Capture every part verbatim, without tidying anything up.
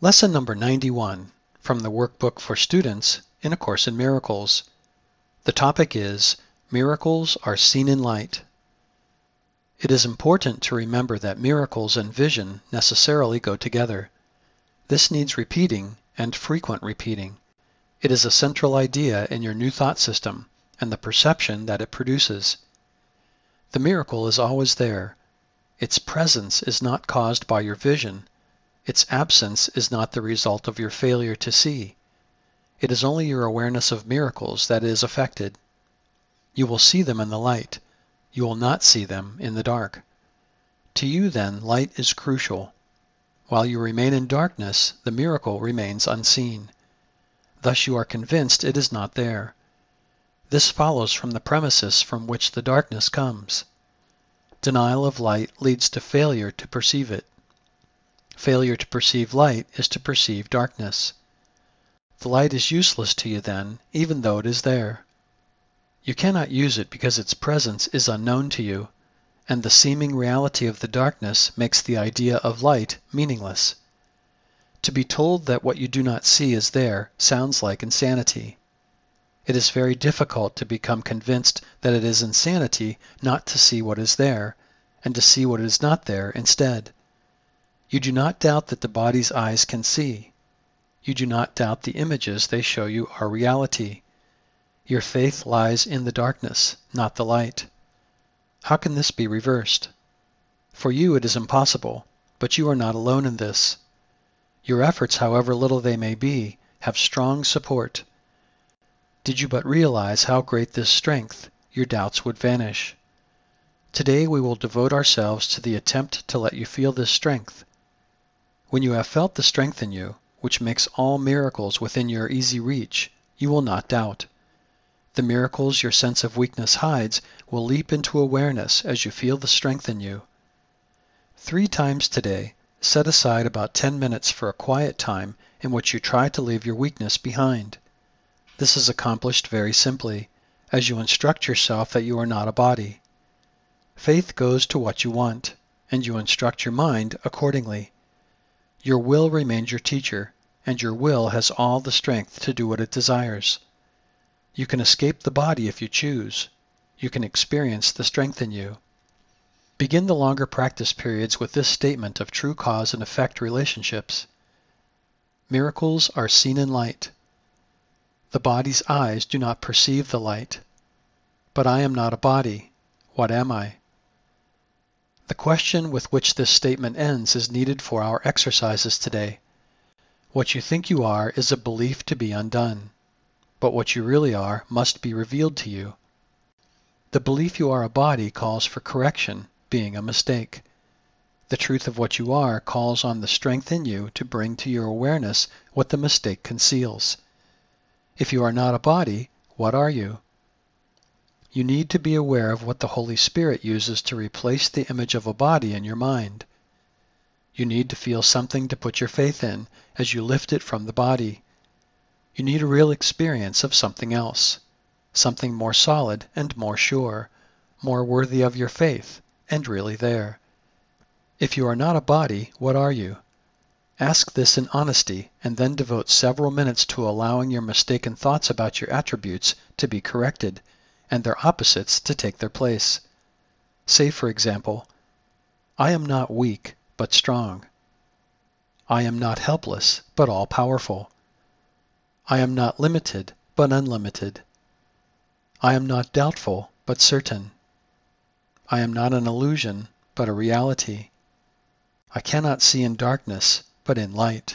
Lesson number ninety-one from the Workbook for Students in A Course in Miracles. The topic is Miracles are Seen in Light. It is important to remember that miracles and vision necessarily go together. This needs repeating and frequent repeating. It is a central idea in your new thought system and the perception that it produces. The miracle is always there. Its presence is not caused by your vision. Its absence is not the result of your failure to see. It is only your awareness of miracles that is affected. You will see them in the light. You will not see them in the dark. To you, then, light is crucial. While you remain in darkness, the miracle remains unseen. Thus you are convinced it is not there. This follows from the premises from which the darkness comes. Denial of light leads to failure to perceive it. Failure to perceive light is to perceive darkness. The light is useless to you then, even though it is there. You cannot use it because its presence is unknown to you, and the seeming reality of the darkness makes the idea of light meaningless. To be told that what you do not see is there sounds like insanity. It is very difficult to become convinced that it is insanity not to see what is there, and to see what is not there instead. You do not doubt that the body's eyes can see. You do not doubt the images they show you are reality. Your faith lies in the darkness, not the light. How can this be reversed? For you it is impossible, but you are not alone in this. Your efforts, however little they may be, have strong support. Did you but realize how great this strength, your doubts would vanish. Today we will devote ourselves to the attempt to let you feel this strength. When you have felt the strength in you, which makes all miracles within your easy reach, you will not doubt. The miracles your sense of weakness hides will leap into awareness as you feel the strength in you. Three times today, set aside about ten minutes for a quiet time in which you try to leave your weakness behind. This is accomplished very simply, as you instruct yourself that you are not a body. Faith goes to what you want, and you instruct your mind accordingly. Your will remains your teacher, and your will has all the strength to do what it desires. You can escape the body if you choose. You can experience the strength in you. Begin the longer practice periods with this statement of true cause and effect relationships. Miracles are seen in light. The body's eyes do not perceive the light. But I am not a body. What am I? The question with which this statement ends is needed for our exercises today. What you think you are is a belief to be undone, but what you really are must be revealed to you. The belief you are a body calls for correction, being a mistake. The truth of what you are calls on the strength in you to bring to your awareness what the mistake conceals. If you are not a body, what are you? You need to be aware of what the Holy Spirit uses to replace the image of a body in your mind. You need to feel something to put your faith in as you lift it from the body. You need a real experience of something else, something more solid and more sure, more worthy of your faith, and really there. If you are not a body, what are you? Ask this in honesty, and then devote several minutes to allowing your mistaken thoughts about your attributes to be corrected, and their opposites to take their place. Say, for example, I am not weak, but strong. I am not helpless, but all-powerful. I am not limited, but unlimited. I am not doubtful, but certain. I am not an illusion, but a reality. I cannot see in darkness, but in light.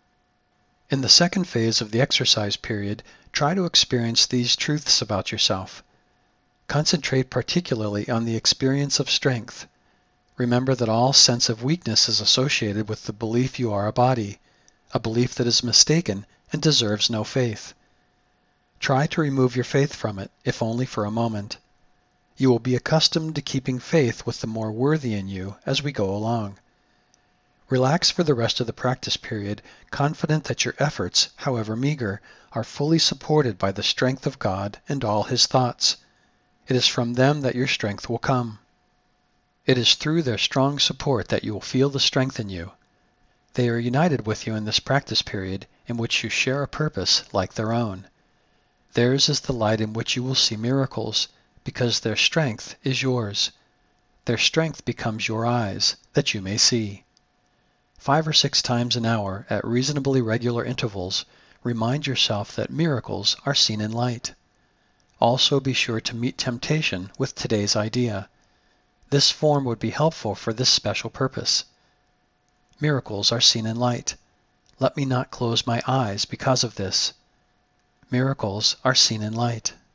In the second phase of the exercise period, try to experience these truths about yourself. Concentrate particularly on the experience of strength. Remember that all sense of weakness is associated with the belief you are a body, a belief that is mistaken and deserves no faith. Try to remove your faith from it, if only for a moment. You will be accustomed to keeping faith with the more worthy in you as we go along. Relax for the rest of the practice period, confident that your efforts, however meager, are fully supported by the strength of God and all His thoughts. It is from them that your strength will come. It is through their strong support that you will feel the strength in you. They are united with you in this practice period in which you share a purpose like their own. Theirs is the light in which you will see miracles, because their strength is yours. Their strength becomes your eyes, that you may see. Five or six times an hour, at reasonably regular intervals, remind yourself that miracles are seen in light. Also be sure to meet temptation with today's idea. This form would be helpful for this special purpose. Miracles are seen in light. Let me not close my eyes because of this. Miracles are seen in light.